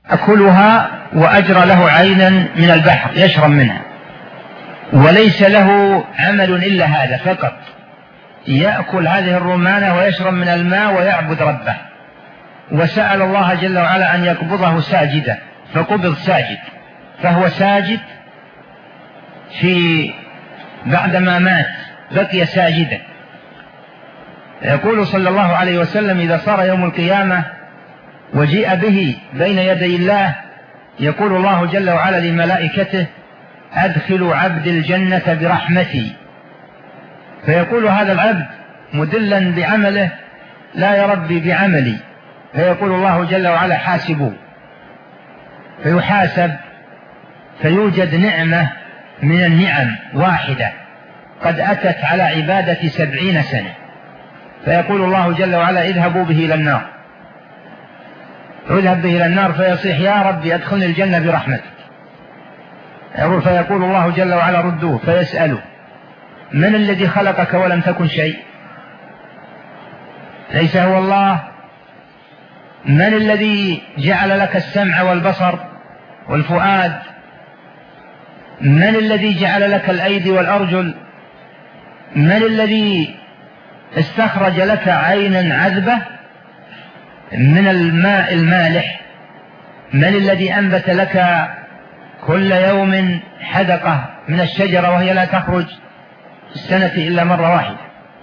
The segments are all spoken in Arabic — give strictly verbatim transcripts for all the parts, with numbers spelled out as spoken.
يأكلها وأجرى له عينا من البحر يشرب منها، وليس له عمل إلا هذا فقط، يأكل هذه الرمانة ويشرب من الماء ويعبد ربه. وسأل الله جل وعلا أن يقبضه ساجدا فقبض ساجد، فهو ساجد في بعدما مات بقي ساجدا. يقول صلى الله عليه وسلم: إذا صار يوم القيامة وجيء به بين يدي الله يقول الله جل وعلا لملائكته: أدخلوا عبد الجنة برحمتي. فيقول هذا العبد مدلا بعمله: لا يا ربي بعملي. فيقول الله جل وعلا: حاسبوه. فيحاسب، فيوجد نعمة من النعم واحدة قد أتت على عبادة سبعين سنة، فيقول الله جل وعلا: اذهبوا به إلى النار. اذهب به إلى النار فيصيح: يا ربي أدخلني الجنة برحمتك. يقول فيقول الله جل وعلا: ردوه. فيسأله: من الذي خلقك ولم تكن شيء؟ ليس هو الله؟ من الذي جعل لك السمع والبصر والفؤاد؟ من الذي جعل لك الأيدي والأرجل؟ من الذي استخرج لك عينا عذبة من الماء المالح؟ من الذي أنبت لك كل يوم حدقة من الشجرة وهي لا تخرج في السنة إلا مرة واحدة؟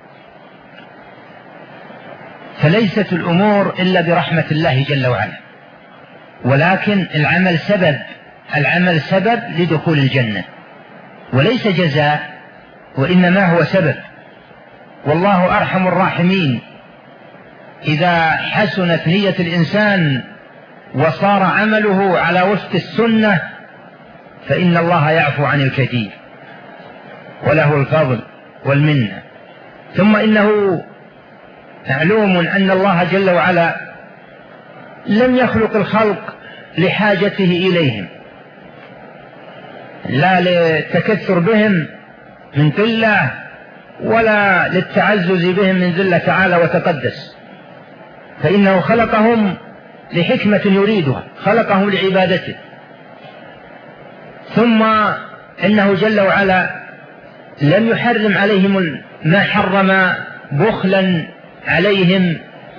فليست الأمور إلا برحمة الله جل وعلا، ولكن العمل سبب، العمل سبب لدخول الجنة وليس جزاء، وإنما هو سبب. والله أرحم الراحمين. إذا حسنت نية الإنسان وصار عمله على وفق السنة فإن الله يعفو عن الكثير وله الفضل والمنة. ثم إنه معلوم أن الله جل وعلا لم يخلق الخلق لحاجته إليهم، لا للتكثر بهم من قلة ولا للتعزز بهم من ذل تعالى وتقدس، فإنه خلقهم لحكمة يريدها، خلقهم لعبادته. ثم إنه جل وعلا لم يحرم عليهم ما حرم بخلا عليهم،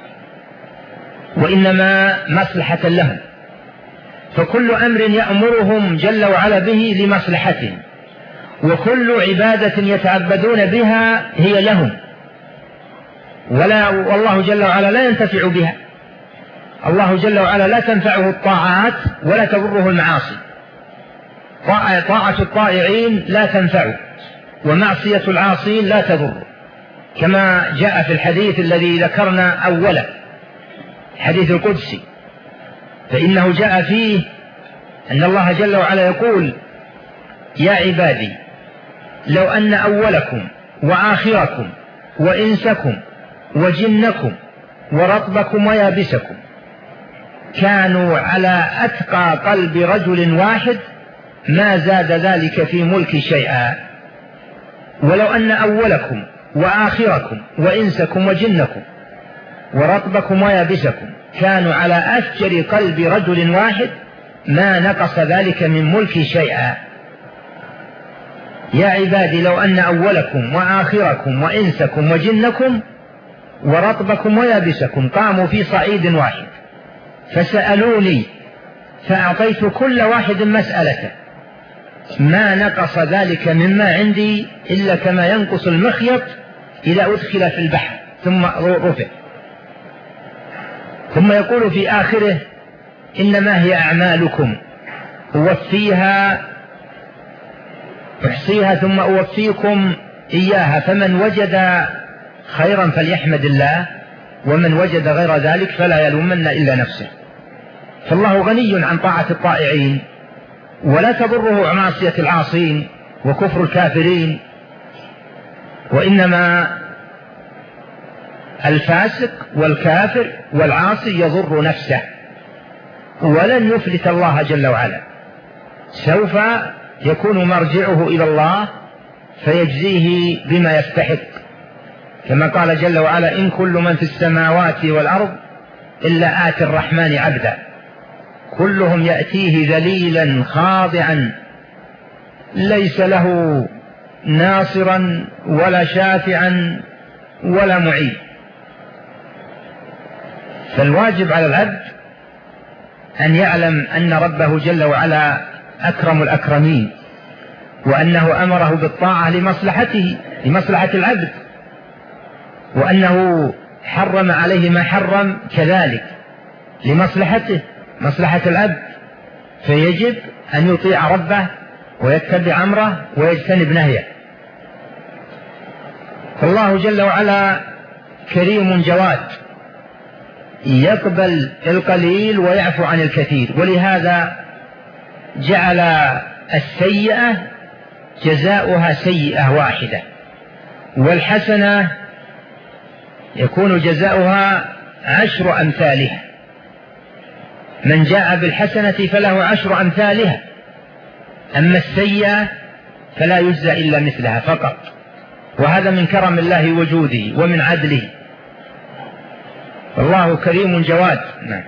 وإنما مصلحة لهم. فكل أمر يأمرهم جل وعلا به لمصلحتهم، وكل عبادة يتعبدون بها هي لهم، ولا والله جل وعلا لا ينتفع بها. الله جل وعلا لا تنفعه الطاعات ولا تضره المعاصي. طاعة الطائعين لا تنفعه، ومعصية العاصين لا تضره، كما جاء في الحديث الذي ذكرنا أولا، حديث القدسي، فإنه جاء فيه أن الله جل وعلا يقول: يا عبادي لو أن أولكم وآخركم وإنسكم وجنكم ورطبكم ويابسكم كانوا على أتقى قلب رجل واحد ما زاد ذلك في ملك شيئا، ولو أن أولكم وآخركم وإنسكم وجنكم ورطبكم ويابسكم كانوا على أفجر قلب رجل واحد ما نقص ذلك من ملك شيئا. يا عبادي لو أن أولكم وآخركم وإنسكم وجنكم ورطبكم ويابسكم قاموا في صعيد واحد فسألوني فأعطيت كل واحد مسألته ما نقص ذلك مما عندي إلا كما ينقص المخيط إذا أدخل في البحر ثم رفع. ثم يقول في آخره: إنما هي أعمالكم أوفيها أحصيها ثم أوفيكم إياها، فمن وجد خيرا فليحمد الله، ومن وجد غير ذلك فلا يلومن إلا نفسه. فالله غني عن طاعة الطائعين، ولا تضره معصية العاصين وكفر الكافرين، وإنما الفاسق والكافر والعاصي يضر نفسه، ولن يفلت الله جل وعلا. سوف يكون مرجعه إلى الله فيجزيه بما يستحق، كما قال جل وعلا: إن كل من في السماوات والأرض إلا آتي الرحمن عبدا. كلهم يأتيه ذليلا خاضعا ليس له ناصرا ولا شافعا ولا معين. فالواجب على العبد أن يعلم أن ربه جل وعلا أكرم الأكرمين، وأنه أمره بالطاعة لمصلحته لمصلحة العبد، وأنه حرم عليه ما حرم كذلك لمصلحته مصلحة العبد، فيجب أن يطيع ربه ويتبع أمره ويجتنب نهيه. فالله جل وعلا كريم جواد يقبل القليل ويعفو عن الكثير، ولهذا جعل السيئة جزاؤها سيئة واحدة، والحسنة يكون جزاؤها عشر أمثالها. من جاء بالحسنة فله عشر أمثالها، أما السيئة فلا يجزى إلا مثلها فقط، وهذا من كرم الله وجوده ومن عدله. الله كريم جواد. نعم.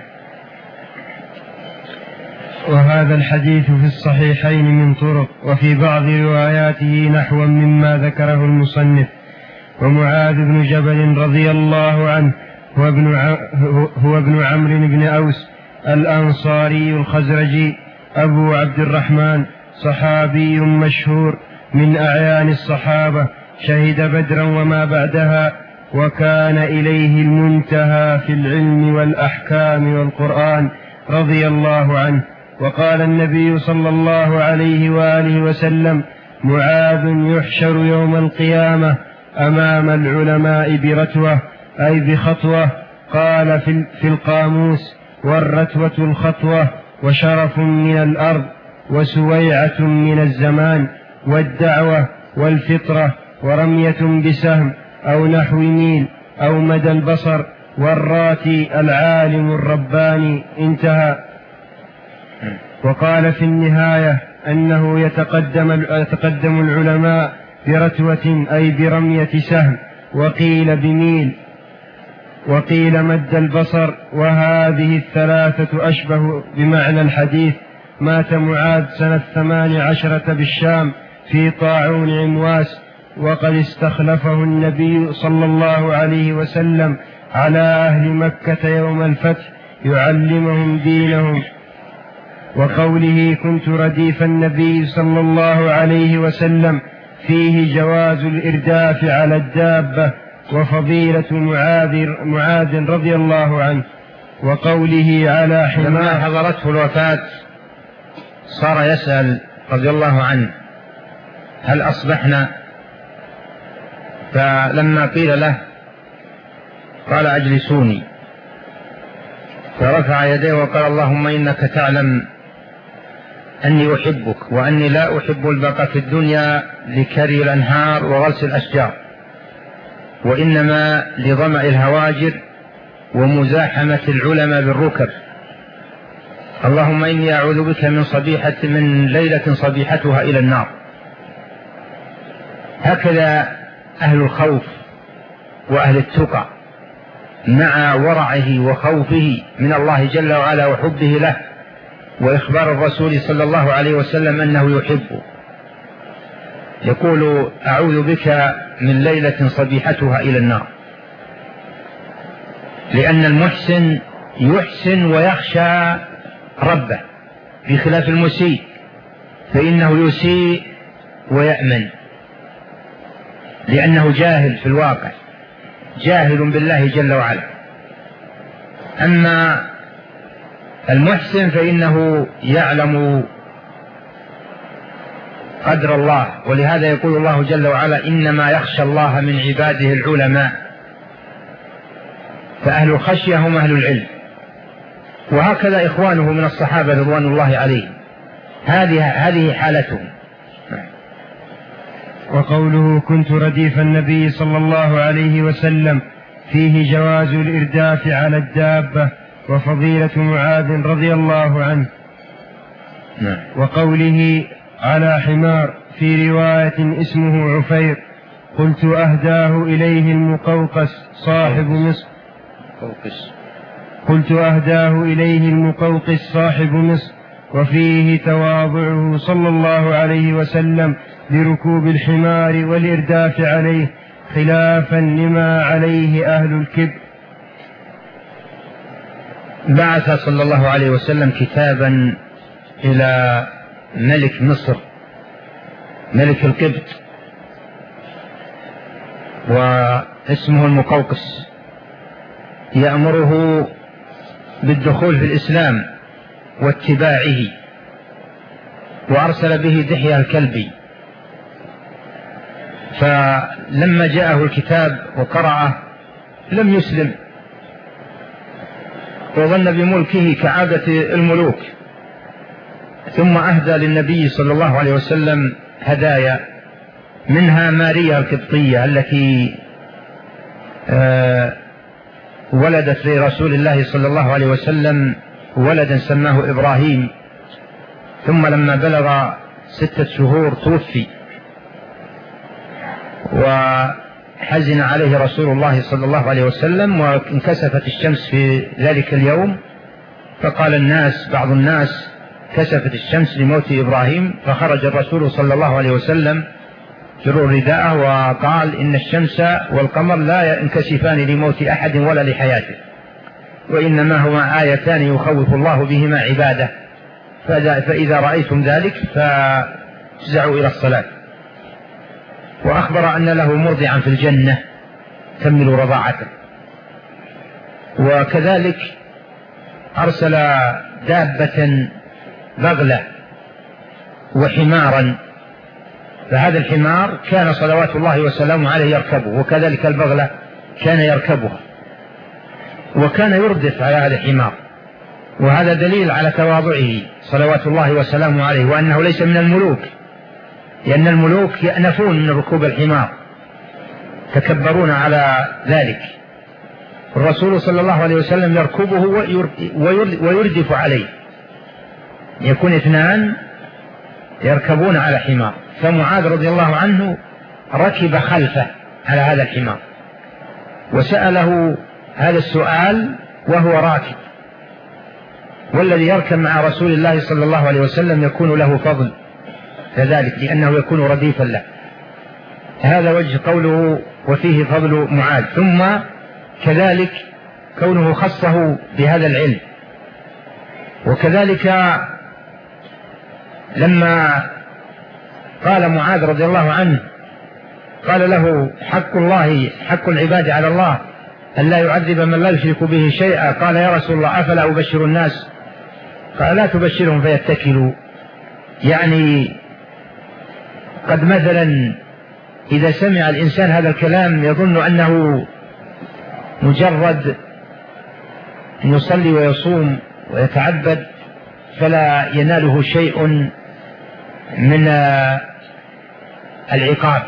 وهذا الحديث في الصحيحين من طرق، وفي بعض رواياته نحو مما ذكره المصنف. ومعاذ بن جبل رضي الله عنه هو ابن, هو ابن عمرو بن أوس الأنصاري الخزرجي أبو عبد الرحمن، صحابي مشهور من أعيان الصحابة، شهد بدرا وما بعدها، وكان إليه المنتهى في العلم والأحكام والقرآن رضي الله عنه. وقال النبي صلى الله عليه وآله وسلم: معاذ يحشر يوم القيامة أمام العلماء برتوة، أي بخطوة. قال في القاموس: والرتوة الخطوة، وشرف من الأرض، وسويعة من الزمان، والدعوة، والفطرة، ورمية بسهم أو نحو ميل أو مدى البصر، والراتي العالم الرباني. انتهى. وقال في النهاية أنه يتقدم, يتقدم العلماء برتوة أي برمية سهم، وقيل بميل، وقيل مد البصر، وهذه الثلاثة أشبه بمعنى الحديث. مات معاذ سنة ثمان عشرة بالشام في طاعون عمواس، وقد استخلفه النبي صلى الله عليه وسلم على أهل مكة يوم الفتح يعلمهم دينهم. وقوله: كنت رديف النبي صلى الله عليه وسلم، فيه جواز الإرداف على الدابة وفضيلة معاذ, معاذ رضي الله عنه. وقوله: على حمار. لما حضرته الوفاة صار يسأل رضي الله عنه: هل أصبحنا؟ فلما قيل له قال: أجلسوني. فرفع يديه وقال: اللهم إنك تعلم أني أحبك، وأني لا أحب البقاء في الدنيا لكري الأنهار وغرس الأشجار، وإنما لظمأ الهواجر ومزاحمة العلماء بالركب. اللهم إني أعوذ بك من صبيحة من ليلة صبيحتها إلى النار. هكذا أهل الخوف وأهل التقى مع ورعه وخوفه من الله جل وعلا وحبه له، وإخبار الرسول صلى الله عليه وسلم أنه يحبه، يقول: أعوذ بك من ليلة صبيحتها إلى النار. لأن المحسن يحسن ويخشى ربه، بخلاف المسيء فإنه يسيء ويأمن، لأنه جاهل في الواقع، جاهل بالله جل وعلا. أما المحسن فإنه يعلم قدر الله، ولهذا يقول الله جل وعلا: إنما يخشى الله من عباده العلماء. فأهل الخشية هم أهل العلم، وهكذا إخوانه من الصحابة رضوان الله عليهم، هذه هذه حالتهم. وقوله: كنت رديف النبي صلى الله عليه وسلم، فيه جواز الإرداف على الدابة وفضيلة معاذ رضي الله عنه. نعم. وقوله: على حمار، في رواية اسمه عفير، قلت: أهداه إليه المقوقس صاحب مصر. قلت أهداه إليه المقوقس صاحب مصر، وفيه تواضعه صلى الله عليه وسلم لركوب الحمار والإرداف عليه، خلافا لما عليه أهل الكبر. بعث صلى الله عليه وسلم كتابا إلى ملك مصر ملك القبط، واسمه المقوقس، يأمره بالدخول في الإسلام واتباعه، وأرسل به دحية الكلبي. فلما جاءه الكتاب وقرأه لم يسلم، وظن بملكه كعادة الملوك، ثم أهدى للنبي صلى الله عليه وسلم هدايا، منها ماريا القبطية التي ولدت لرسول الله صلى الله عليه وسلم ولدا سماه إبراهيم، ثم لما بلغ ستة شهور توفي، وحزن عليه رسول الله صلى الله عليه وسلم، وانكسفت الشمس في ذلك اليوم، فقال الناس بعض الناس كسفت الشمس لموت إبراهيم، فخرج الرسول صلى الله عليه وسلم جرور رداءه وقال إن الشمس والقمر لا ينكسفان لموت أحد ولا لحياته، وإنما هما آيتان يخوف الله بهما عباده، فإذا رأيتم ذلك فافزعوا إلى الصلاة. وأخبر أن له مرضعا في الجنة كمل رضاعته. وكذلك أرسل دابة بغلة وحمارا، فهذا الحمار كان صلوات الله وسلامه عليه يركبه، وكذلك البغلة كان يركبها، وكان يردف على هذا الحمار، وهذا دليل على تواضعه صلوات الله وسلامه عليه، وأنه ليس من الملوك، لأن الملوك يأنفون من ركوب الحمار، تكبرون على ذلك. الرسول صلى الله عليه وسلم يركبه ويردف عليه، يكون اثنان يركبون على حمار، فمعاذ رضي الله عنه ركب خلفه على هذا الحمار، وسأله هذا السؤال وهو راكب. والذي يركب مع رسول الله صلى الله عليه وسلم يكون له فضل كذلك، لأنه يكون رديفا له. هذا وجه قوله وفيه فضل معاذ. ثم كذلك كونه خصه بهذا العلم. وكذلك لما قال معاذ رضي الله عنه قال له حق الله حق العباد على الله أن لا يعذب من لا يشرك به شيئا، قال يا رسول الله أفلا أبشر الناس؟ قال لا تبشرهم فيتكلوا. يعني قد مثلا إذا سمع الإنسان هذا الكلام يظن أنه مجرد أن يصلي ويصوم ويتعبد فلا يناله شيء من العقاب،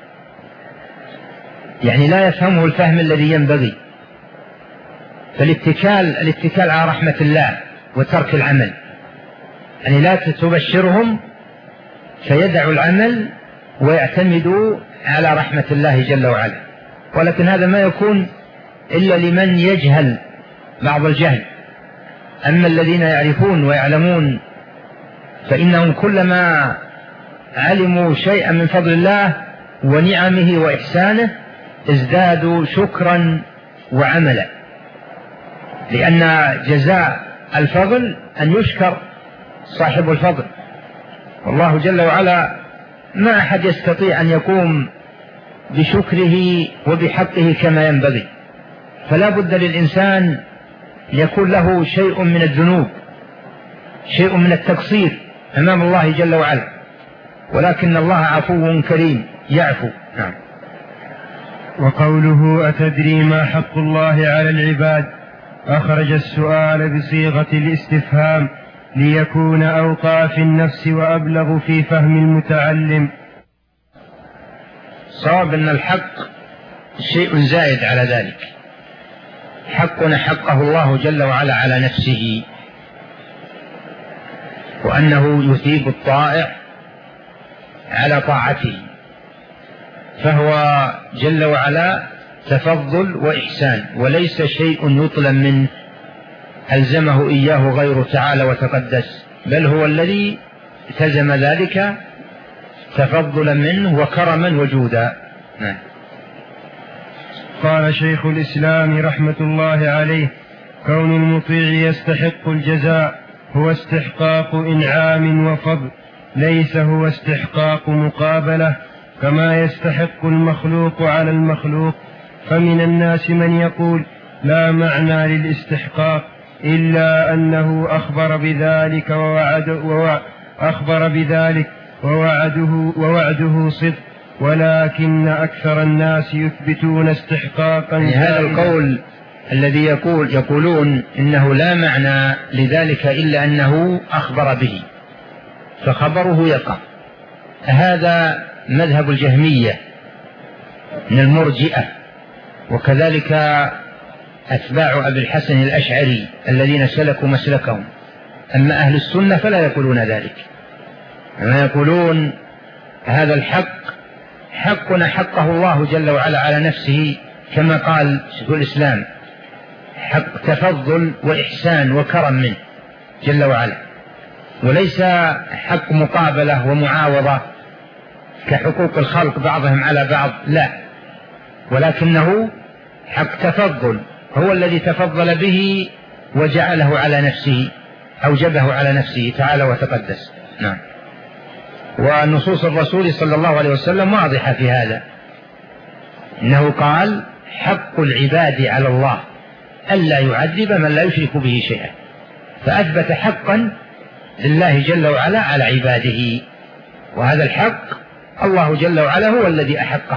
يعني لا يفهمه الفهم الذي ينبغي. فالاتكال الاتكال على رحمة الله وترك العمل، يعني لا تبشرهم فيدعوا العمل ويعتمدوا على رحمة الله جل وعلا. ولكن هذا ما يكون إلا لمن يجهل بعض الجهل. أما الذين يعرفون ويعلمون فإنهم كلما علموا شيئا من فضل الله ونعمه وإحسانه ازدادوا شكرا وعملا، لأن جزاء الفضل أن يشكر صاحب الفضل. والله جل وعلا ما أحد يستطيع أن يقوم بشكره وبحقه كما ينبغي، فلا بد للإنسان يكون له شيء من الذنوب، شيء من التقصير أمام الله جل وعلا، ولكن الله عفو كريم يعفو. نعم. وقوله أتدري ما حق الله على العباد أخرج السؤال بصيغة الاستفهام ليكون أوقع في النفس وأبلغ في فهم المتعلم. صواب أن الحق شيء زائد على ذلك، حق حقه الله جل وعلا على نفسه، وأنه يثيب الطائع على طاعته، فهو جل وعلا تفضل وإحسان وليس شيء يطلب منه ألزمه إياه غير تعالى وتقدس، بل هو الذي التزم ذلك تفضلا منه وكرما وجودا. نعم. قال شيخ الإسلام رحمة الله عليه: كون المطيع يستحق الجزاء هو استحقاق إنعام وفضل، ليس هو استحقاق مقابلة كما يستحق المخلوق على المخلوق. فمن الناس من يقول لا معنى للاستحقاق إلا أنه أخبر بذلك ووعد أخبر بذلك ووعده, ووعده صدق، ولكن أكثر الناس يثبتون استحقاقا. يعني هذا القول الذي يقول يقولون إنه لا معنى لذلك إلا أنه أخبر به فخبره يقع، هذا مذهب الجهمية من المرجئة، وكذلك أتباع أبي الحسن الأشعري الذين سلكوا مسلكهم. أما أهل السنة فلا يقولون ذلك، أما يقولون هذا الحق حق حقه الله جل وعلا على نفسه، كما قال شيخ الإسلام: حق تفضل وإحسان وكرم منه جل وعلا، وليس حق مقابلة ومعاوضة كحقوق الخلق بعضهم على بعض، لا، ولكنه حق تفضل، هو الذي تفضل به وجعله على نفسه، أوجبه على نفسه تعالى وتقدس. نعم. ونصوص الرسول صلى الله عليه وسلم واضحة في هذا، إنه قال: حق العباد على الله ألا يعذب من لا يشرك به شيئا، فأثبت حقا لله جل وعلا على عباده، وهذا الحق الله جل وعلا هو الذي أحقه،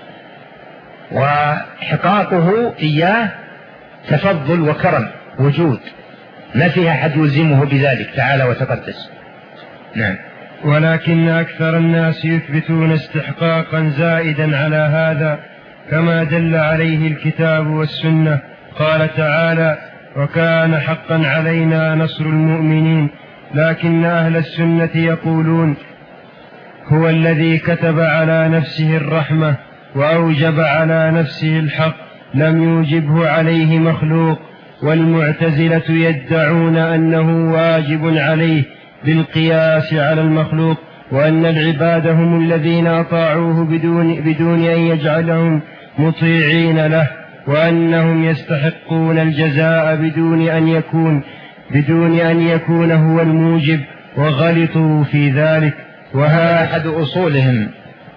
وحقاقه إياه تفضل وكرم وجود، ما فيها أحد يلزمه بذلك تعالى وتقدس. نعم. ولكن أكثر الناس يثبتون استحقاقا زائدا على هذا كما دل عليه الكتاب والسنة. قال تعالى: وكان حقا علينا نصر المؤمنين. لكن أهل السنة يقولون هو الذي كتب على نفسه الرحمة وأوجب على نفسه الحق، لم يوجبه عليه مخلوق. والمعتزلة يدعون أنه واجب عليه بالقياس على المخلوق، وأن العباد هم الذين أطاعوه بدون, بدون أن يجعلهم مطيعين له، وأنهم يستحقون الجزاء بدون أن يكون بدون أن يكون هو الموجب، وغلطوا في ذلك. وهذا أحد أصولهم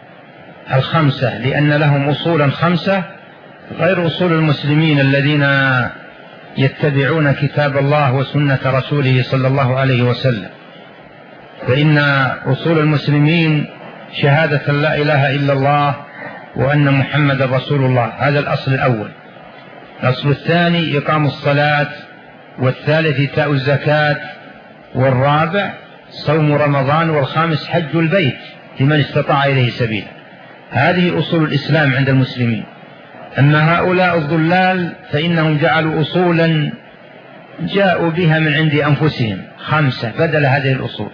الخمسة، لأن لهم أصولا خمسة غير أصول المسلمين الذين يتبعون كتاب الله وسنة رسوله صلى الله عليه وسلم. فإن أصول المسلمين شهادة لا إله إلا الله وأن محمد رسول الله، هذا الأصل الأول. الأصل الثاني إقام الصلاة، والثالث إيتاء الزكاة، والرابع صوم رمضان، والخامس حج البيت لمن استطاع إليه سبيلا. هذه أصول الإسلام عند المسلمين. أما هؤلاء الضلال فإنهم جعلوا أصولا جاءوا بها من عند أنفسهم خمسة بدل هذه الأصول.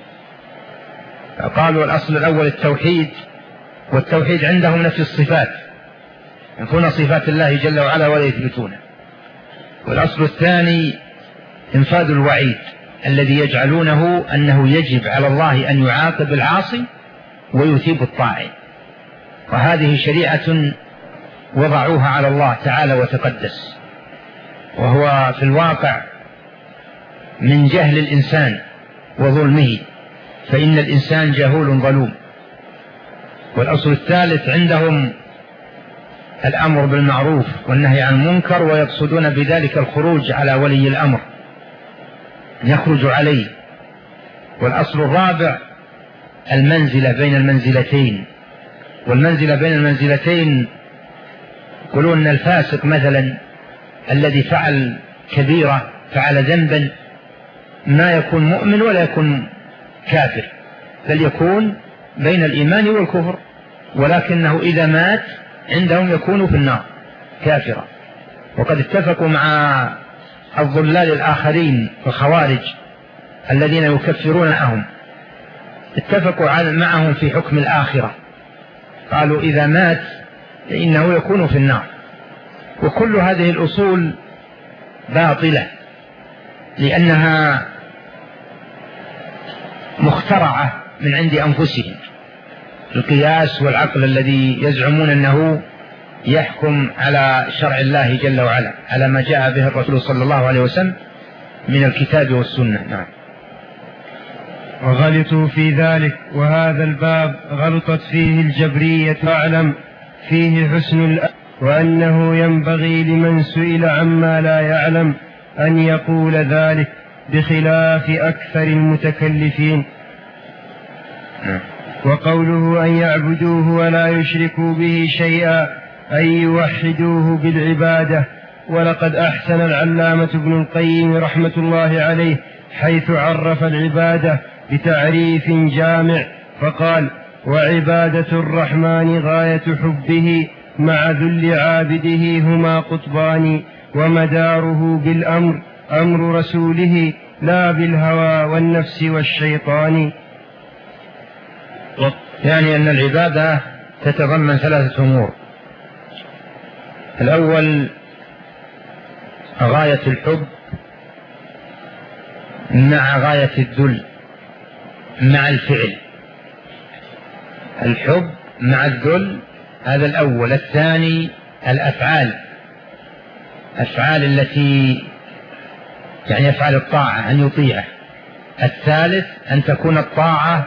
قالوا الأصل الأول التوحيد، والتوحيد عندهم نفي الصفات، ينفون صفات الله جل وعلا ولا يثبتونه. والأصل الثاني انفاذ الوعيد الذي يجعلونه أنه يجب على الله أن يعاقب العاصي ويثيب الطاعن، وهذه شريعة وضعوها على الله تعالى وتقدس، وهو في الواقع من جهل الإنسان وظلمه، فإن الإنسان جهول ظلوم. والأصل الثالث عندهم الأمر بالمعروف والنهي عن المنكر، ويقصدون بذلك الخروج على ولي الأمر، يخرج عليه. والأصل الرابع المنزلة بين المنزلتين، والمنزلة بين المنزلتين يقولون أن الفاسق مثلا الذي فعل كبيرة فعل ذنبا ما يكون مؤمن ولا يكون كافر، بل يكون بين الإيمان والكفر، ولكنه إذا مات عندهم يكون في النار كافرا. وقد اتفقوا مع الضلال الآخرين الخوارج الذين يكفرون معهم، اتفقوا معهم في حكم الآخرة، قالوا إذا مات فإنه يكون في النار. وكل هذه الأصول باطلة لأنها مخترعة من عند أنفسهم، القياس والعقل الذي يزعمون أنه يحكم على شرع الله جل وعلا، على ما جاء به الرسول صلى الله عليه وسلم من الكتاب والسنة. نعم. وغلطوا في ذلك، وهذا الباب غلطت فيه الجبرية، أعلم فيه حسن الأ... وأنه ينبغي لمن سئل عما لا يعلم أن يقول ذلك، بخلاف أكثر المتكلفين. وقوله أن يعبدوه ولا يشركوا به شيئا، أن يوحدوه بالعبادة. ولقد أحسن العلامة ابن القيم رحمة الله عليه حيث عرف العبادة بتعريف جامع فقال: وعبادة الرحمن غاية حبه مع ذل عابده هما قطبان، ومداره بالأمر أمر رسوله لا بالهوى والنفس والشيطان. يعني أن العبادة تتضمن ثلاثة أمور: الأول غاية الحب مع غاية الذل مع الفعل، الحب مع الذل هذا الأول. الثاني الأفعال، أفعال التي يعني أفعال الطاعة أن يطيعه. الثالث أن تكون الطاعة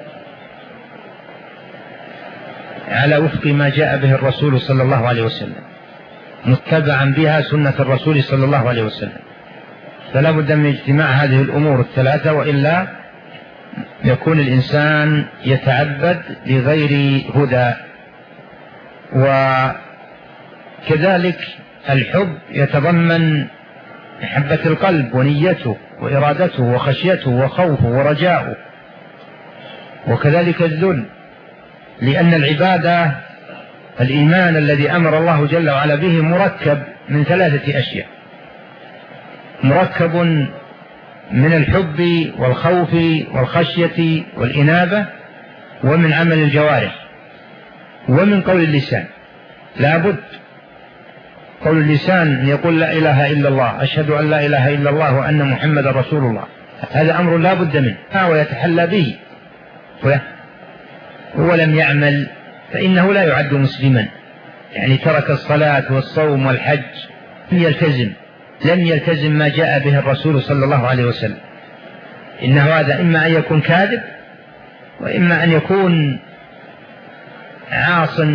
على وفق ما جاء به الرسول صلى الله عليه وسلم، متبعا بها سنة الرسول صلى الله عليه وسلم. فلا بد من اجتماع هذه الأمور الثلاثة، وإلا يكون الإنسان يتعبد لغير هدى. وكذلك الحب يتضمن محبة القلب ونيته وإرادته وخشيته وخوفه ورجاؤه، وكذلك الذل، لأن العبادة الإيمان الذي أمر الله جل وعلا به مركب من ثلاثة أشياء: مركب من الحب والخوف والخشية والإنابة، ومن عمل الجوارح، ومن قول اللسان. لا بد قول اللسان أن يقول لا إله إلا الله، أشهد أن لا إله إلا الله وأن محمد رسول الله، هذا أمر لا بد منه ويتحلى به. ولم يعمل فإنه لا يعد مسلما، يعني ترك الصلاة والصوم والحج، لم يلتزم لم يلتزم ما جاء به الرسول صلى الله عليه وسلم. إنه هذا إما أن يكون كاذب، وإما أن يكون عاص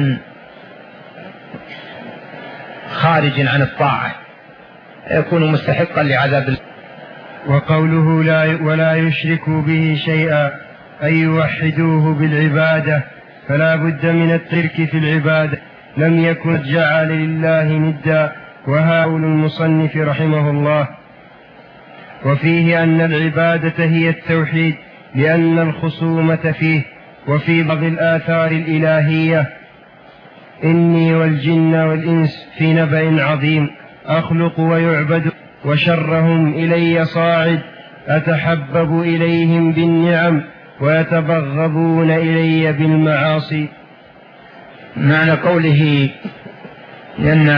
خارج عن الطاعة، يكون مستحقا لعذاب الله. وقوله لا ولا يشركوا به شيئا أن يوحدوه بالعبادة، فلا بد من الترك في العبادة، لم يكن جعل لله ندا، وها قول المصنف رحمه الله. وفيه أن العبادة هي التوحيد، لأن الخصومة فيه. وفي بعض الآثار الإلهية: إني والجن والإنس في نبأ عظيم، أخلق ويعبد، وشرهم إلي صاعد، أتحبب إليهم بالنعم ويتبغضون إلي بالمعاصي. معنى قوله لأن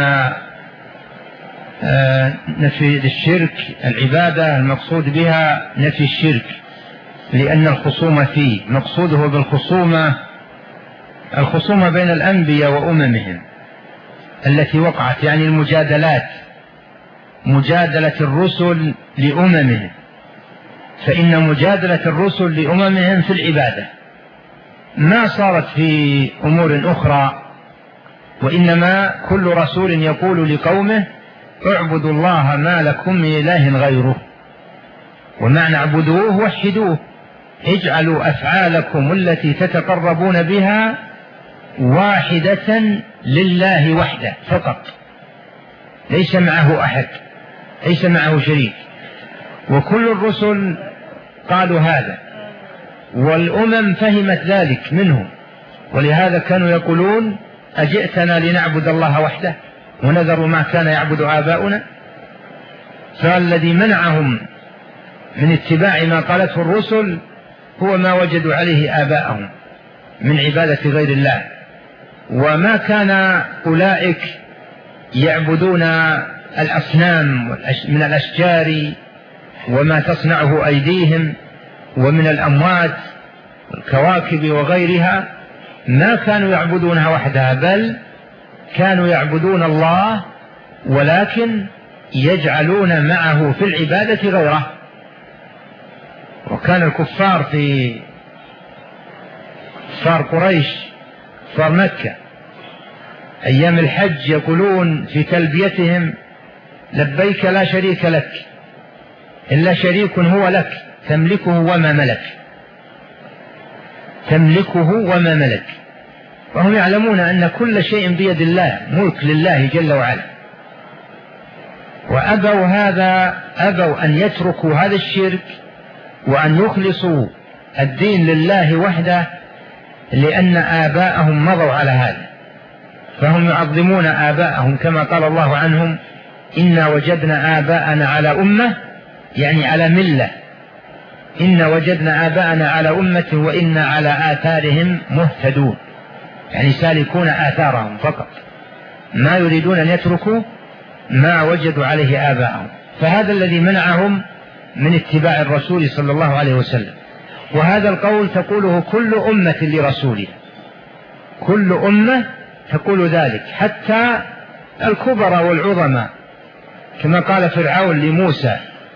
نفي الشرك العبادة المقصود بها نفي الشرك، لأن الخصومة فيه. مقصوده بالخصومة الخصومة بين الأنبياء وأممهم التي وقعت، يعني المجادلات، مجادلة الرسل لأممهم، فإن مجادلة الرسل لأممهم في العبادة ما صارت في أمور أخرى، وإنما كل رسول يقول لقومه: اعبدوا الله ما لكم من إله غيره، ومعنى اعبدوه وحدوه، اجعلوا أفعالكم التي تتقربون بها واحدة لله وحده فقط، ليس معه أحد، ليس معه شريك. وكل الرسل قالوا هذا، والأمم فهمت ذلك منهم، ولهذا كانوا يقولون: أجئتنا لنعبد الله وحده ونذر ما كان يعبد آباؤنا. فالذي منعهم من اتباع ما قالته الرسل هو ما وجدوا عليه آباءهم من عبادة غير الله. وما كان أولئك يعبدون الأصنام من الأشجار وما تصنعه أيديهم ومن الأموات الكواكب وغيرها ما كانوا يعبدونها وحدها، بل كانوا يعبدون الله ولكن يجعلون معه في العبادة غيره. وكان الكفار في كفار قريش كفار مكة أيام الحج يقولون في تلبيتهم: لبيك لا شريك لك إلا شريك هو لك تملكه وما ملك، تملكه وما ملك. وهم يعلمون أن كل شيء بيد الله، ملك لله جل وعلا. وأبوا هذا، أبوا أن يتركوا هذا الشرك وأن يخلصوا الدين لله وحده، لأن آباءهم مضوا على هذا، فهم يعظمون آباءهم كما قال الله عنهم: إنا وجدنا آباءنا على أمة، يعني على ملة. إنا وجدنا آباءنا على أمة وإنا على آثارهم مهتدون، يعني سالكون آثارهم فقط، ما يريدون أن يتركوا ما وجدوا عليه آباءهم. فهذا الذي منعهم من اتباع الرسول صلى الله عليه وسلم. وهذا القول تقوله كل أمة لرسولها، كل أمة تقول ذلك، حتى الكبرى والعظماء، كما قال فرعون لموسى: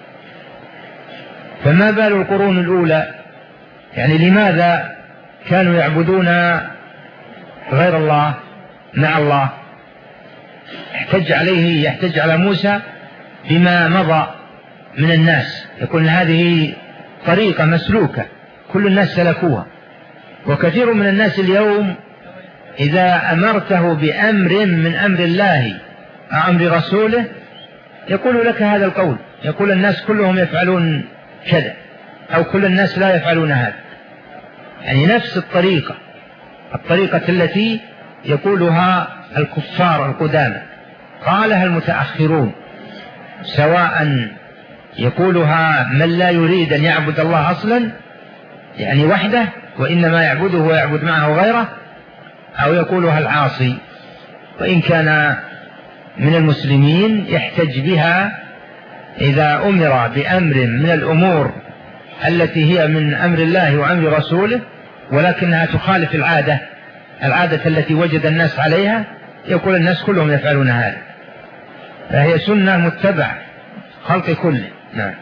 فما بال القرون الأولى، يعني لماذا كانوا يعبدون غير الله مع الله؟ يحتج عليه، يحتج على موسى بما مضى من الناس، يقول هذه طريقة مسلوكة كل الناس سلكوها. وكثير من الناس اليوم إذا أمرته بأمر من أمر الله أو أمر رسوله يقول لك هذا القول، يقول الناس كلهم يفعلون كذا، أو كل الناس لا يفعلون هذا، يعني نفس الطريقة، الطريقة التي يقولها الكفار القدامى قالها المتأخرون، سواء يقولها من لا يريد أن يعبد الله أصلا يعني وحده وإنما يعبده ويعبد معه غيره، أو يقولها العاصي وإن كان من المسلمين يحتج بها إذا أمر بأمر من الأمور التي هي من أمر الله وأمر رسوله ولكنها تخالف العادة العادة التي وجد الناس عليها، يقول الناس كلهم يفعلون هذا، فهي سنة متبعة خلق كله. نعم.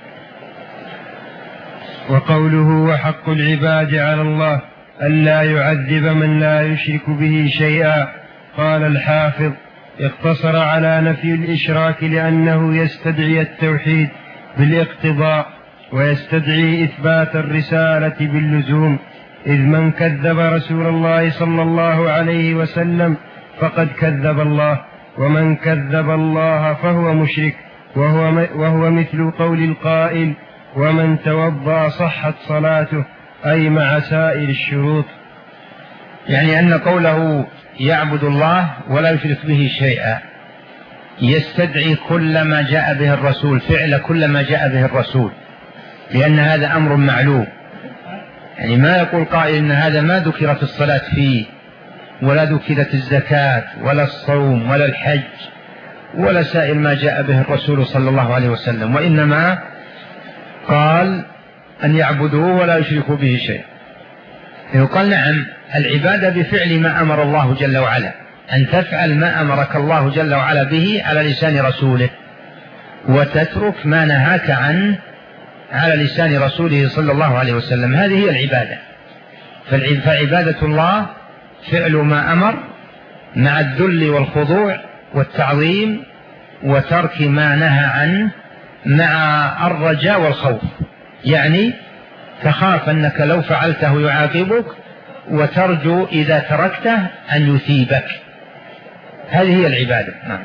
وقوله: وحق العباد على الله ألا يعذب من لا يشرك به شيئا. قال الحافظ: اقتصر على نفي الإشراك لأنه يستدعي التوحيد بالاقتضاء ويستدعي إثبات الرسالة باللزوم، إذ من كذب رسول الله صلى الله عليه وسلم فقد كذب الله، ومن كذب الله فهو مشرك، وهو, وهو مثل قول القائل: ومن توضأ صحت صلاته، أي مع سائر الشروط. يعني أن قوله يعبد الله ولا يشرك به شيئا يستدعي كل ما جاء به الرسول، فعل كل ما جاء به الرسول، لأن هذا أمر معلوم. يعني ما يقول قائل إن هذا ما ذكرت الصلاة فيه ولا ذكرت الزكاة ولا الصوم ولا الحج ولا سائر ما جاء به الرسول صلى الله عليه وسلم، وإنما قال أن يعبدوه ولا يشركوا به شيء. يقال نعم، العبادة بفعل ما أمر الله جل وعلا، أن تفعل ما أمرك الله جل وعلا به على لسان رسوله، وتترك ما نهاك عنه على لسان رسوله صلى الله عليه وسلم، هذه هي العبادة. فعبادة الله فعل ما أمر مع الذل والخضوع والتعظيم، وترك ما نهى عنه مع الرجاء والخوف، يعني تخاف أنك لو فعلته يعاقبك، وترجو إذا تركته أن يثيبك، هذه هي العبادة. نعم.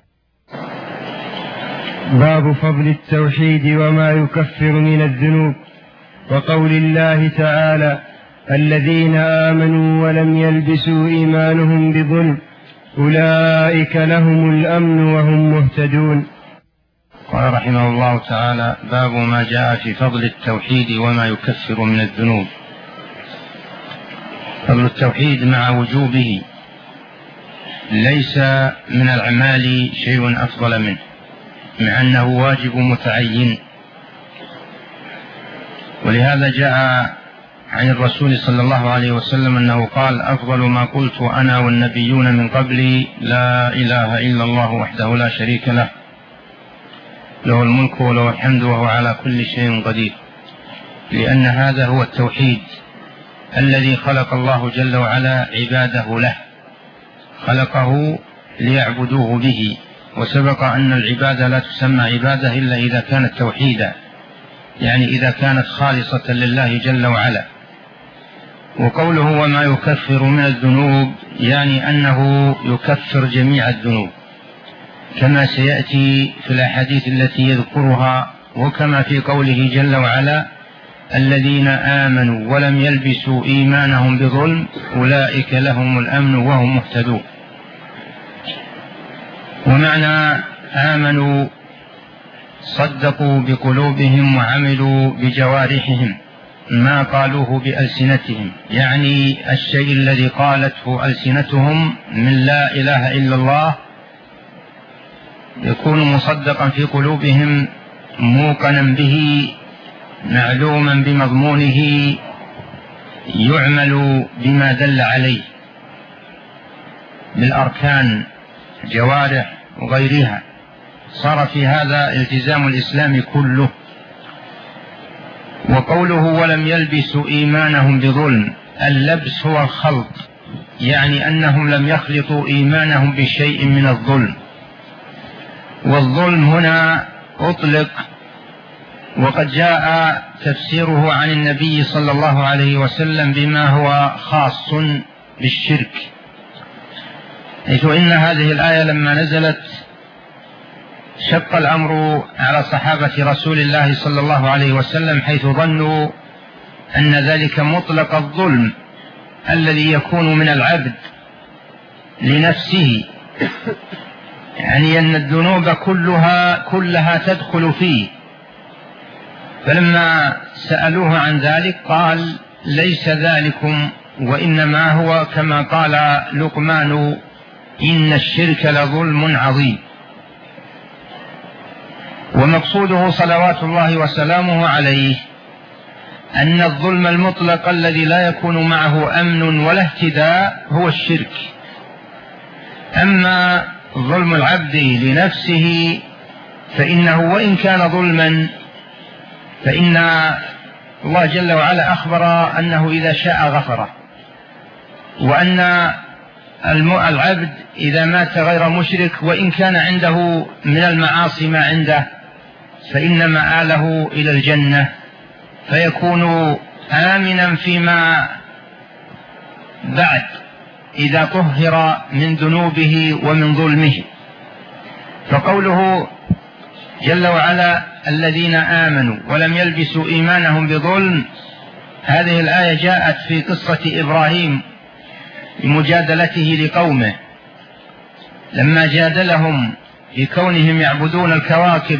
باب فضل التوحيد وما يكفر من الذنوب. وقول الله تعالى: الذين آمنوا ولم يلبسوا إيمانهم بظلم أولئك لهم الأمن وهم مهتدون. قال رحمه الله تعالى: باب ما جاء في فضل التوحيد وما يكفر من الذنوب. فضل التوحيد مع وجوبه، ليس من الأعمال شيء أفضل منه، مع أنه واجب متعين، ولهذا جاء عن الرسول صلى الله عليه وسلم أنه قال: أفضل ما قلت أنا والنبيون من قبلي لا إله إلا الله وحده لا شريك له، له الملك وله الحمد وهو على كل شيء قدير. لأن هذا هو التوحيد الذي خلق الله جل وعلا عباده له، خلقه ليعبدوه به. وسبق أن العبادة لا تسمى عبادة إلا إذا كانت توحيدا، يعني إذا كانت خالصة لله جل وعلا. وقوله وما يكفر من الذنوب يعني أنه يكفر جميع الذنوب، كما سيأتي في الأحاديث التي يذكرها، وكما في قوله جل وعلا: الذين آمنوا ولم يلبسوا إيمانهم بظلم أولئك لهم الأمن وهم مهتدون. ومعنى آمنوا صدقوا بقلوبهم وعملوا بجوارحهم ما قالوه بألسنتهم، يعني الشيء الذي قالته ألسنتهم من لا إله إلا الله يكون مصدقا في قلوبهم، موقنا به، معلوما بمضمونه، يعمل بما دل عليه بالأركان جوارح وغيرها. صار في هذا التزام الإسلام كله. وقوله ولم يلبسوا إيمانهم بظلم، اللبس هو الخلط، يعني أنهم لم يخلطوا إيمانهم بشيء من الظلم. والظلم هنا أطلق، وقد جاء تفسيره عن النبي صلى الله عليه وسلم بما هو خاص بالشرك، حيث إن هذه الآية لما نزلت شق الأمر على صحابة رسول الله صلى الله عليه وسلم، حيث ظنوا أن ذلك مطلق الظلم الذي يكون من العبد لنفسه، يعني أن الذنوب كلها كلها تدخل فيه. فلما سألوه عن ذلك قال: ليس ذلكم، وإنما هو كما قال لقمان: إن الشرك لظلم عظيم. ومقصوده صلوات الله وسلامه عليه أن الظلم المطلق الذي لا يكون معه أمن ولا اهتداء هو الشرك. أما ظلم العبد لنفسه فإنه وإن كان ظلما فإن الله جل وعلا أخبر أنه إذا شاء غفره، وأن العبد إذا مات غير مشرك وإن كان عنده من المعاصي ما عنده فإن مآله إلى الجنة، فيكون آمنا فيما بعد إذا طهر من ذنوبه ومن ظلمه. فقوله جل وعلا: الذين آمنوا ولم يلبسوا إيمانهم بظلم، هذه الآية جاءت في قصة إبراهيم بمجادلته لقومه، لما جادلهم بكونهم يعبدون الكواكب،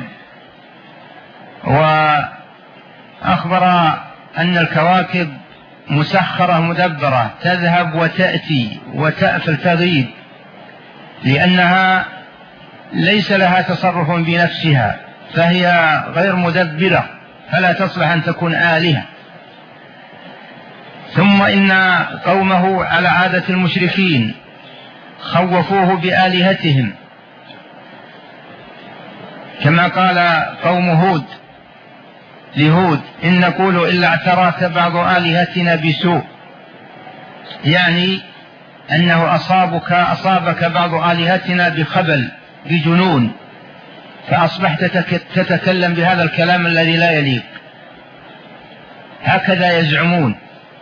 وأخبر أن الكواكب مسخرة مدبرة تذهب وتأتي وتأفل تغيب، لأنها ليس لها تصرف بنفسها، فهي غير مدبرة، فلا تصلح أن تكون آلهة. ثم إن قومه على عادة المشركين خوفوه بآلهتهم، كما قال قوم هود لهود: إن نقول إلا اعتراك بعض آلهتنا بسوء، يعني أنه أصابك, أصابك بعض آلهتنا بخبل بجنون، فأصبحت تتكلم بهذا الكلام الذي لا يليق. هكذا يزعمون.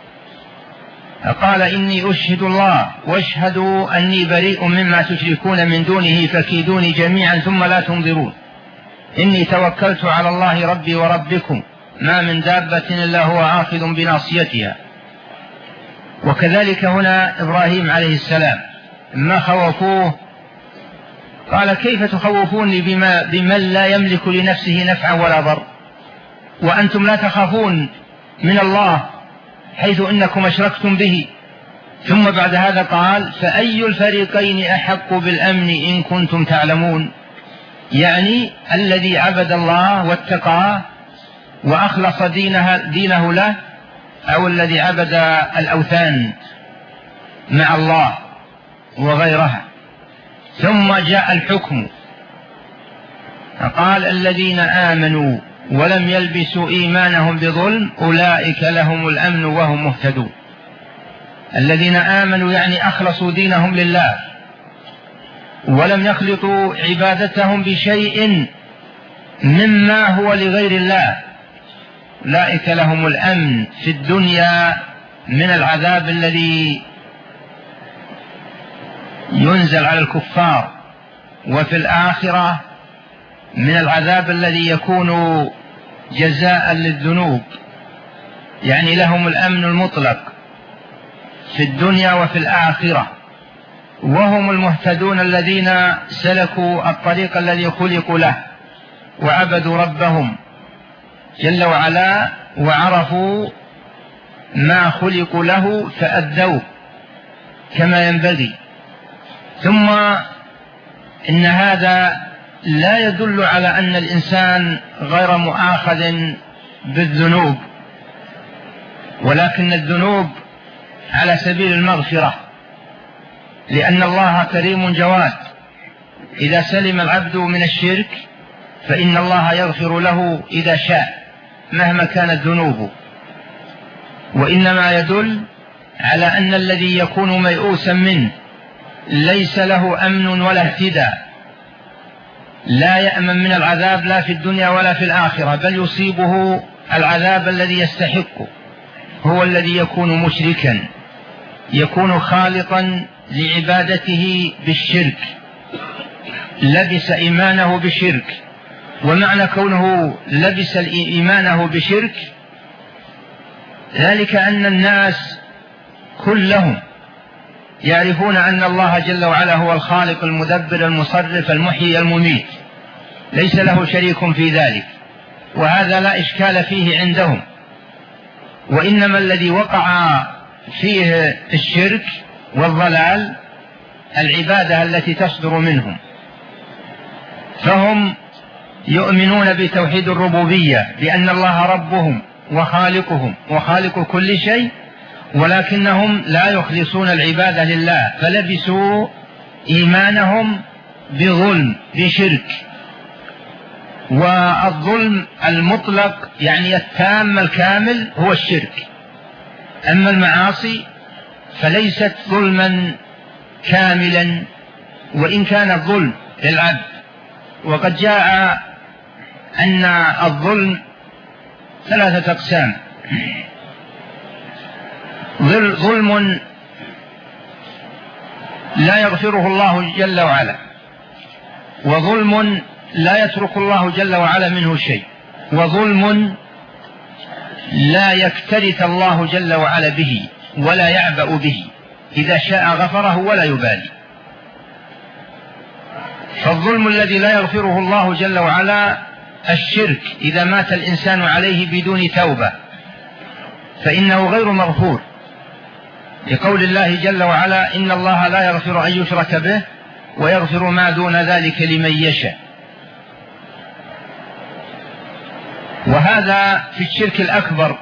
قال: إني أشهد الله واشهدوا أني بريء مما تشركون من دونه فكيدوني جميعا ثم لا تنظرون، إني توكلت على الله ربي وربكم ما من دابة إلا هو آخذ بناصيتها. وكذلك هنا إبراهيم عليه السلام ما خوفوه قال: كيف تخوفوني بما بمن لا يملك لنفسه نفعا ولا ضر، وأنتم لا تخافون من الله حيث إنكم أشركتم به. ثم بعد هذا قال: فأي الفريقين أحق بالأمن إن كنتم تعلمون، يعني الذي عبد الله واتقاه وأخلص دينها دينه له، أو الذي عبد الأوثان مع الله وغيرها. ثم جاء الحكم فقال الذين آمنوا ولم يلبسوا إيمانهم بظلم أولئك لهم الأمن وهم مهتدون. الذين آمنوا يعني أخلصوا دينهم لله ولم يخلطوا عبادتهم بشيء مما هو لغير الله، أولئك لهم الأمن في الدنيا من العذاب الذي ينزل على الكفار، وفي الآخرة من العذاب الذي يكون جزاء للذنوب، يعني لهم الأمن المطلق في الدنيا وفي الآخرة. وهم المهتدون الذين سلكوا الطريق الذي خلقوا له وعبدوا ربهم جل وعلا وعرفوا ما خلقوا له فأدوه كما ينبغي. ثم إن هذا لا يدل على أن الإنسان غير مؤاخذ بالذنوب، ولكن الذنوب على سبيل المغفرة، لأن الله كريم جواد. إذا سلم العبد من الشرك فإن الله يغفر له إذا شاء مهما كانت ذنوبه، وإنما يدل على أن الذي يكون ميؤوسا منه ليس له أمن ولا اهتداء، لا يأمن من العذاب لا في الدنيا ولا في الآخرة، بل يصيبه العذاب الذي يستحقه. هو الذي يكون مشركا، يكون خالطا لعبادته بالشرك، لبس إيمانه بشرك. ومعنى كونه لبس إيمانه بشرك ذلك أن الناس كلهم يعرفون أن الله جل وعلا هو الخالق المدبر المصرف المحيي المميت، ليس له شريك في ذلك، وهذا لا إشكال فيه عندهم. وإنما الذي وقع فيه الشرك والضلال العبادة التي تصدر منهم، فهم يؤمنون بتوحيد الربوبية بأن الله ربهم وخالقهم وخالق كل شيء، ولكنهم لا يخلصون العبادة لله، فلبسوا إيمانهم بظلم بشرك. والظلم المطلق يعني التام الكامل هو الشرك، أما المعاصي فليست ظلما كاملا وإن كان الظلم للعبد. وقد جاء أن الظلم ثلاثة أقسام: ظلم لا يغفره الله جل وعلا، وظلم لا يترك الله جل وعلا منه شيء، وظلم لا يكترث الله جل وعلا به ولا يعبأ به، إذا شاء غفره ولا يبالي. فالظلم الذي لا يغفره الله جل وعلا الشرك، إذا مات الإنسان عليه بدون توبة فإنه غير مغفور، لقول الله جل وعلا: إن الله لا يغفر أن يشرك به ويغفر ما دون ذلك لمن يشاء. وهذا في الشرك الأكبر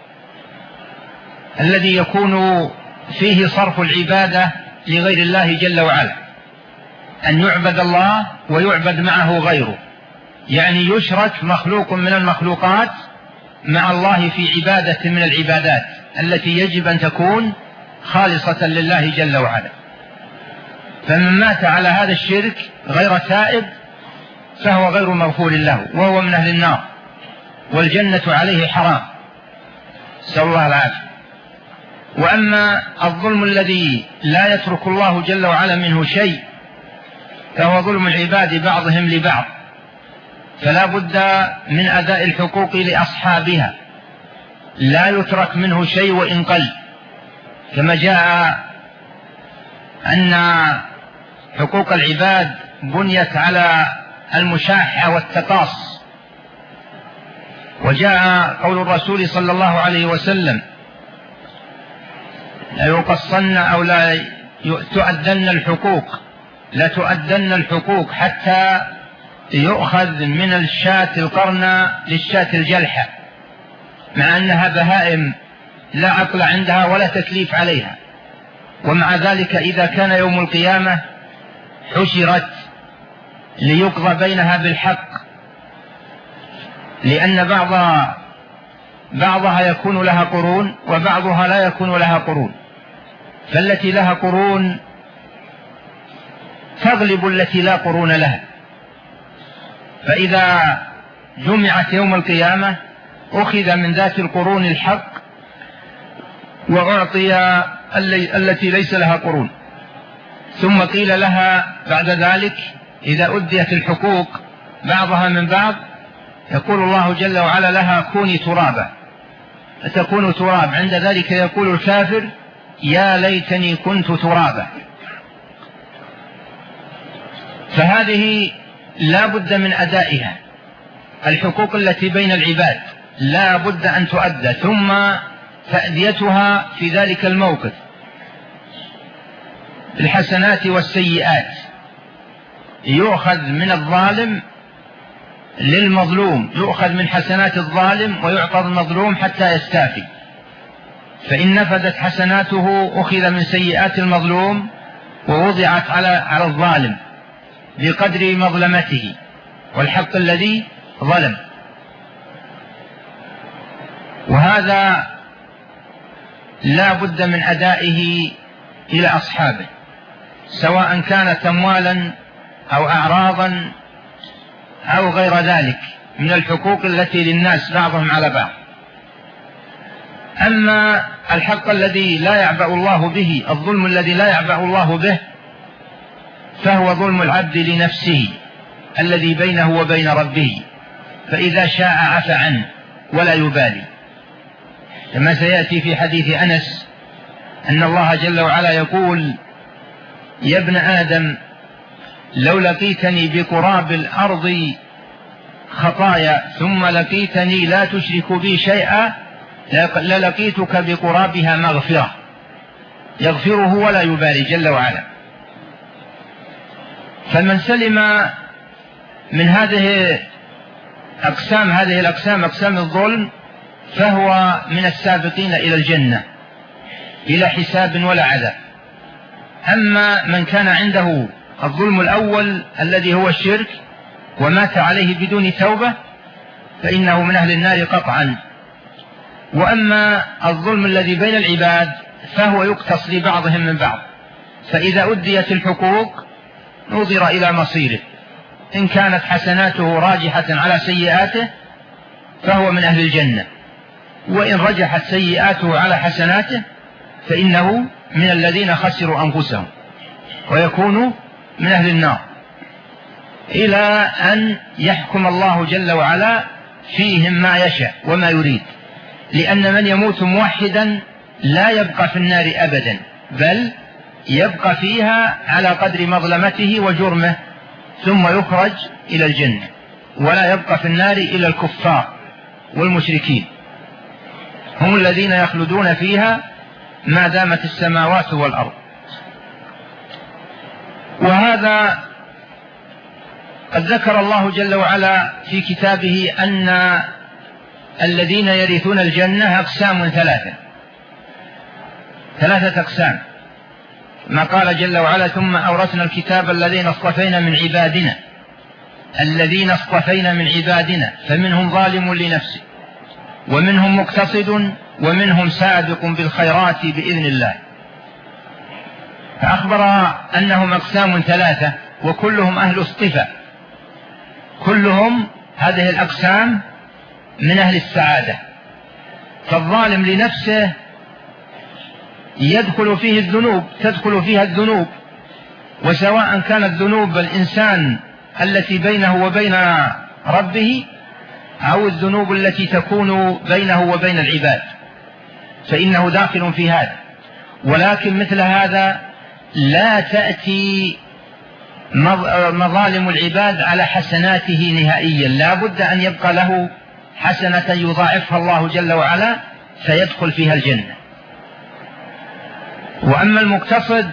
الذي يكون فيه صرف العبادة لغير الله جل وعلا، أن يعبد الله ويعبد معه غيره، يعني يشرك مخلوق من المخلوقات مع الله في عبادة من العبادات التي يجب أن تكون خالصة لله جل وعلا. فمن مات على هذا الشرك غير تائب فهو غير مغفور له، وهو من أهل النار، والجنة عليه حرام، نسأل الله العافية. وأما الظلم الذي لا يترك الله جل وعلا منه شيء فهو ظلم العباد بعضهم لبعض، فلا بد من أداء الحقوق لأصحابها، لا يترك منه شيء وإن قل، كما جاء أن حقوق العباد بنيت على المشاحة والتقاص. وجاء قول الرسول صلى الله عليه وسلم: لا يقصن أو لا تؤدن الحقوق، لا تؤدن الحقوق حتى يؤخذ من الشاة القرن للشاة الجلحة، مع أنها بهائم لا عقل عندها ولا تكليف عليها، ومع ذلك إذا كان يوم القيامة حشرت ليقضى بينها بالحق، لأن بعض بعضها يكون لها قرون وبعضها لا يكون لها قرون، فالتي لها قرون تغلب التي لا قرون لها، فإذا جمعت يوم القيامة أخذ من ذات القرون الحق وأعطي التي ليس لها قرون. ثم قيل لها بعد ذلك إذا أديت الحقوق بعضها من بعض يقول الله جل وعلا لها كوني ترابا، فتكون تراب. عند ذلك يقول الكافر يا ليتني كنت ترابا. فهذه لا بد من أدائها، الحقوق التي بين العباد لا بد أن تؤدى، ثم تأديتها في ذلك الموقف الحسنات والسيئات، يؤخذ من الظالم للمظلوم، يؤخذ من حسنات الظالم ويعطى المظلوم حتى يستافي، فإن نفذت حسناته أخذ من سيئات المظلوم ووضعت على على الظالم بقدر مظلمته والحق الذي ظلم. وهذا لا بد من أدائه إلى أصحابه، سواء كانت أموالا أو أعراضا أو غير ذلك من الحقوق التي للناس بعضهم على بعض. أما الحق الذي لا يعبأ الله به، الظلم الذي لا يعبأ الله به، فهو ظلم العبد لنفسه الذي بينه وبين ربه، فإذا شاء عفى عنه ولا يبالي، كما سيأتي في حديث أنس أن الله جل وعلا يقول يا ابن آدم لو لقيتني بقراب الأرض خطايا ثم لقيتني لا تشرك بي شيئا للقيتك بقرابها مغفرة، يغفره ولا يبالي جل وعلا. فمن سلم من هذه أقسام هذه الأقسام أقسام الظلم فهو من السابقين إلى الجنة بلا حساب ولا عذاب. أما من كان عنده الظلم الأول الذي هو الشرك ومات عليه بدون توبة فإنه من أهل النار قطعا. وأما الظلم الذي بين العباد فهو يقتص لبعضهم من بعض، فإذا أديت الحقوق نظر إلى مصيره، إن كانت حسناته راجحة على سيئاته فهو من أهل الجنة، وإن رجحت سيئاته على حسناته فإنه من الذين خسروا أنفسهم ويكون من أهل النار، إلى أن يحكم الله جل وعلا فيهم ما يشاء وما يريد، لأن من يموت موحدا لا يبقى في النار أبدا، بل يبقى فيها على قدر مظلمته وجرمه ثم يخرج إلى الجنة، ولا يبقى في النار إلا الكفار والمشركين، هم الذين يخلدون فيها ما دامت السماوات والأرض. وهذا قد ذكر الله جل وعلا في كتابه أن الذين يرثون الجنة أقسام ثلاثة ثلاثة أقسام، ما قال جل وعلا ثم أورثنا الكتاب الذين اصطفينا من عبادنا الذين اصطفينا من عبادنا فمنهم ظالم لنفسه ومنهم مقتصد ومنهم سابق بالخيرات بإذن الله. فأخبر أنهم أقسام ثلاثة وكلهم أهل اصطفاء، كلهم هذه الأقسام من أهل السعادة. فالظالم لنفسه يدخل فيه الذنوب تدخل فيها الذنوب، وسواء كانت ذنوب الإنسان التي بينه وبين ربه أو الذنوب التي تكون بينه وبين العباد فإنه داخل في هذا. ولكن مثل هذا لا تأتي مظالم العباد على حسناته نهائيا، لا بد أن يبقى له حسنة يضاعفها الله جل وعلا فيدخل فيها الجنة. وأما المقتصد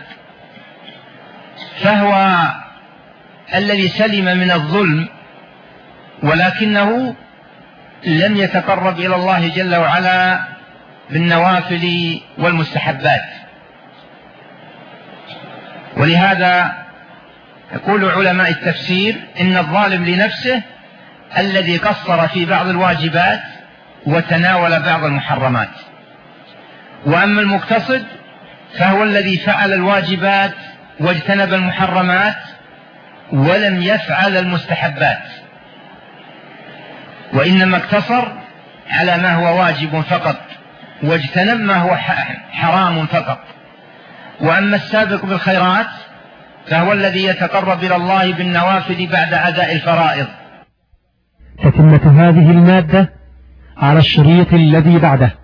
فهو الذي سلم من الظلم ولكنه لم يتقرب إلى الله جل وعلا بالنوافل والمستحبات. ولهذا يقول علماء التفسير إن الظالم لنفسه الذي قصر في بعض الواجبات وتناول بعض المحرمات، وأما المقتصد فهو الذي فعل الواجبات واجتنب المحرمات ولم يفعل المستحبات، وإنما اقتصر على ما هو واجب فقط واجتنب ما هو حرام فقط. وأما السابق بالخيرات فهو الذي يتقرب إلى الله بالنوافل بعد أداء الفرائض. تتمة هذه المادة على الشريط الذي بعده.